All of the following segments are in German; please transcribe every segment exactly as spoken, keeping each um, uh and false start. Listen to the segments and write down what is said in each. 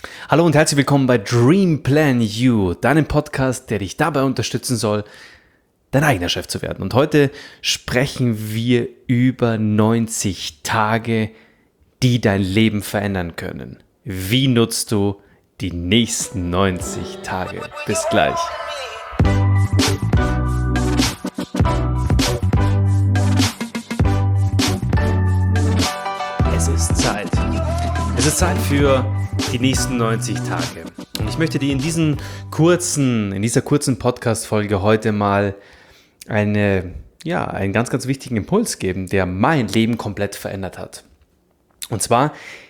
Hallo und herzlich willkommen bei Dream Plan You, deinem Podcast, der dich dabei unterstützen soll, dein eigener Chef zu werden. Und heute sprechen wir über neunzig Tage, die dein Leben verändern können. Wie nutzt du die nächsten neunzig Tage? Bis gleich. Es ist Zeit. Es ist Zeit für die nächsten neunzig Tage. Und ich möchte dir in diesen kurzen, in dieser kurzen Podcast-Folge heute mal eine, ja, einen ganz, ganz wichtigen Impuls geben, der mein Leben komplett verändert hat. Und zwar,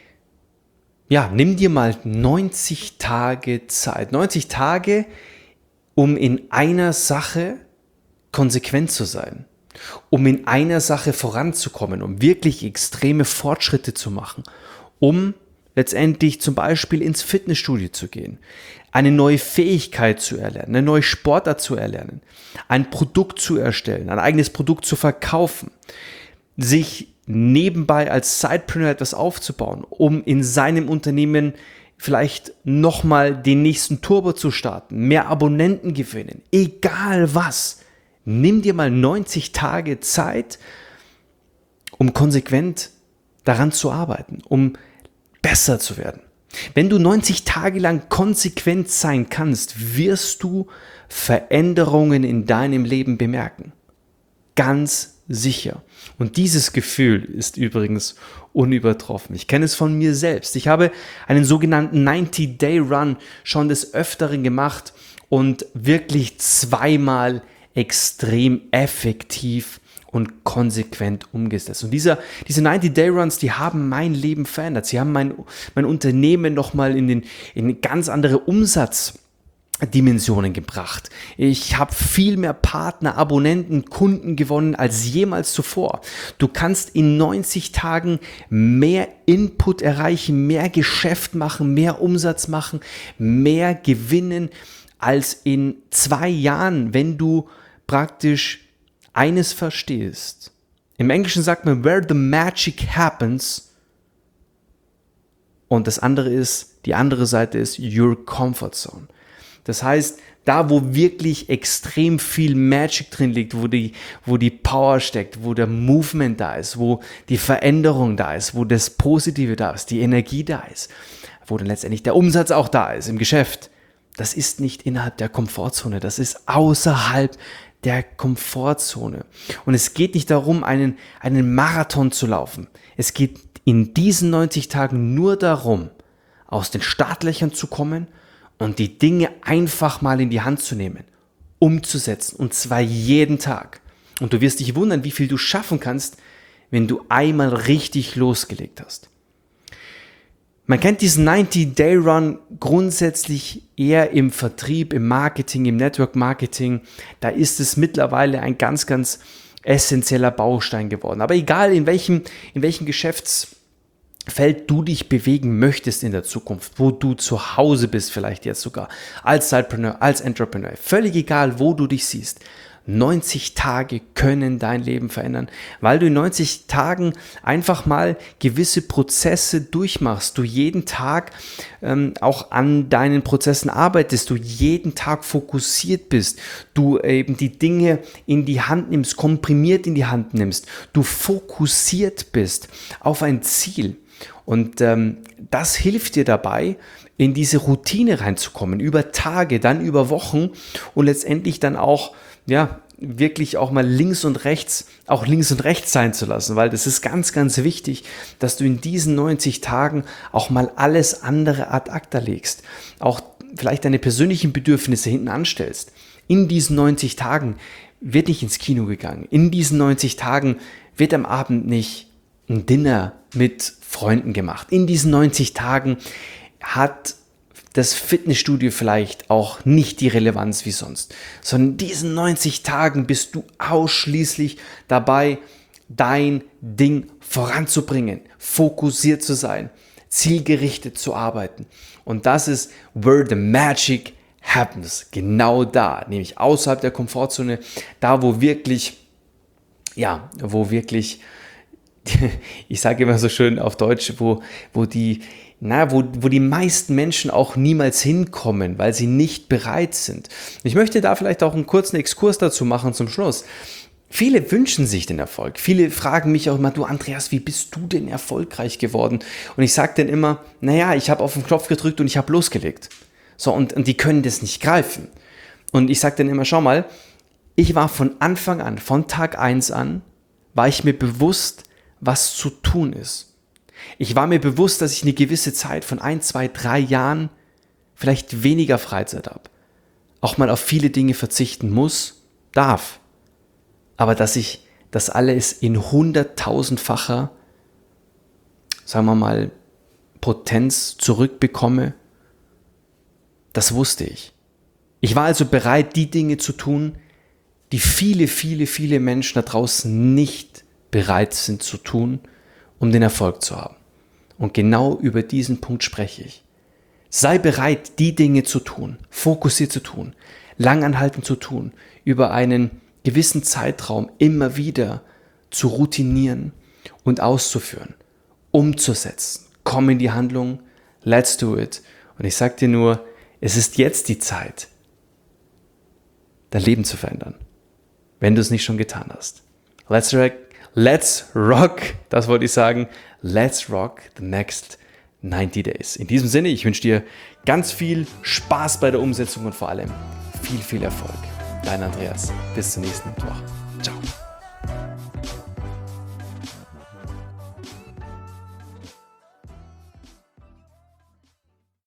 ja, nimm dir mal neunzig Tage Zeit. neunzig Tage, um in einer Sache konsequent zu sein. Um in einer Sache voranzukommen, um wirklich extreme Fortschritte zu machen. Um letztendlich zum Beispiel ins Fitnessstudio zu gehen, eine neue Fähigkeit zu erlernen, eine neue Sportart zu erlernen, ein Produkt zu erstellen, ein eigenes Produkt zu verkaufen, sich nebenbei als Sidepreneur etwas aufzubauen, um in seinem Unternehmen vielleicht nochmal den nächsten Turbo zu starten, mehr Abonnenten gewinnen, egal was. Nimm dir mal neunzig Tage Zeit, um konsequent daran zu arbeiten, um besser zu werden. Wenn du neunzig Tage lang konsequent sein kannst, wirst du Veränderungen in deinem Leben bemerken. Ganz sicher. Und dieses Gefühl ist übrigens unübertroffen. Ich kenne es von mir selbst. Ich habe einen sogenannten neunzig-Day-Run schon des Öfteren gemacht und wirklich zweimal extrem effektiv und konsequent umgesetzt. Und dieser, diese neunzig-Day-Runs, die haben mein Leben verändert. Sie haben mein, mein Unternehmen nochmal in, den, in ganz andere Umsatzdimensionen gebracht. Ich habe viel mehr Partner, Abonnenten, Kunden gewonnen als jemals zuvor. Du kannst in neunzig Tagen mehr Input erreichen, mehr Geschäft machen, mehr Umsatz machen, mehr gewinnen als in zwei Jahren, wenn du praktisch eines verstehst. Im Englischen sagt man, where the magic happens. Und das andere ist, die andere Seite ist your comfort zone. Das heißt, da wo wirklich extrem viel Magic drin liegt, wo die, wo die Power steckt, wo der Movement da ist, wo die Veränderung da ist, wo das Positive da ist, die Energie da ist, wo dann letztendlich der Umsatz auch da ist im Geschäft. Das ist nicht innerhalb der Komfortzone, das ist außerhalb der Komfortzone. Und es geht nicht darum, einen, einen Marathon zu laufen. Es geht in diesen neunzig Tagen nur darum, aus den Startlöchern zu kommen und die Dinge einfach mal in die Hand zu nehmen, umzusetzen, und zwar jeden Tag. Und du wirst dich wundern, wie viel du schaffen kannst, wenn du einmal richtig losgelegt hast. Man kennt diesen neunzig-Day-Run grundsätzlich eher im Vertrieb, im Marketing, im Network-Marketing. Da ist es mittlerweile ein ganz, ganz essentieller Baustein geworden. Aber egal, in welchem, in welchem Geschäftsfeld du dich bewegen möchtest in der Zukunft, wo du zu Hause bist vielleicht jetzt sogar, als Sidepreneur, als Entrepreneur, völlig egal, wo du dich siehst. neunzig Tage können dein Leben verändern, weil du in neunzig Tagen einfach mal gewisse Prozesse durchmachst, du jeden Tag ähm, auch an deinen Prozessen arbeitest, du jeden Tag fokussiert bist, du eben die Dinge in die Hand nimmst, komprimiert in die Hand nimmst, du fokussiert bist auf ein Ziel. Und ähm, das hilft dir dabei, in diese Routine reinzukommen, über Tage, dann über Wochen und letztendlich dann auch, ja, wirklich auch mal links und rechts, auch links und rechts sein zu lassen, weil das ist ganz, ganz wichtig, dass du in diesen neunzig Tagen auch mal alles andere ad acta legst, auch vielleicht deine persönlichen Bedürfnisse hinten anstellst. In diesen neunzig Tagen wird nicht ins Kino gegangen, in diesen neunzig Tagen wird am Abend nicht ein Dinner mit Freunden gemacht, in diesen neunzig Tagen hat das Fitnessstudio vielleicht auch nicht die Relevanz wie sonst, sondern in diesen neunzig Tagen bist du ausschließlich dabei, dein Ding voranzubringen, fokussiert zu sein, zielgerichtet zu arbeiten. Und das ist where the magic happens, genau da, nämlich außerhalb der Komfortzone, da wo wirklich, ja, wo wirklich, ich sage immer so schön auf Deutsch, wo, wo die na, wo, wo die meisten Menschen auch niemals hinkommen, weil sie nicht bereit sind. Ich möchte da vielleicht auch einen kurzen Exkurs dazu machen zum Schluss. Viele wünschen sich den Erfolg. Viele fragen mich auch immer, du Andreas, wie bist du denn erfolgreich geworden? Und ich sage dann immer, naja, ich habe auf den Knopf gedrückt und ich habe losgelegt. So, und, und die können das nicht greifen. Und ich sage dann immer, schau mal, ich war von Anfang an, von Tag eins an, war ich mir bewusst, was zu tun ist. Ich war mir bewusst, dass ich eine gewisse Zeit von ein, zwei, drei Jahren vielleicht weniger Freizeit habe. Auch mal auf viele Dinge verzichten muss, darf. Aber dass ich das alles in hunderttausendfacher, sagen wir mal, Potenz zurückbekomme, das wusste ich. Ich war also bereit, die Dinge zu tun, die viele, viele, viele Menschen da draußen nicht bereit sind zu tun, um den Erfolg zu haben. Und genau über diesen Punkt spreche ich. Sei bereit, die Dinge zu tun, fokussiert zu tun, langanhaltend zu tun, über einen gewissen Zeitraum immer wieder zu routinieren und auszuführen, umzusetzen. Komm in die Handlung, let's do it. Und ich sage dir nur, es ist jetzt die Zeit, dein Leben zu verändern, wenn du es nicht schon getan hast. Let's rock, let's rock, das wollte ich sagen, let's rock the next ninety days. In diesem Sinne, ich wünsche dir ganz viel Spaß bei der Umsetzung und vor allem viel, viel Erfolg. Dein Andreas. Bis zum nächsten Mittwoch. Ciao.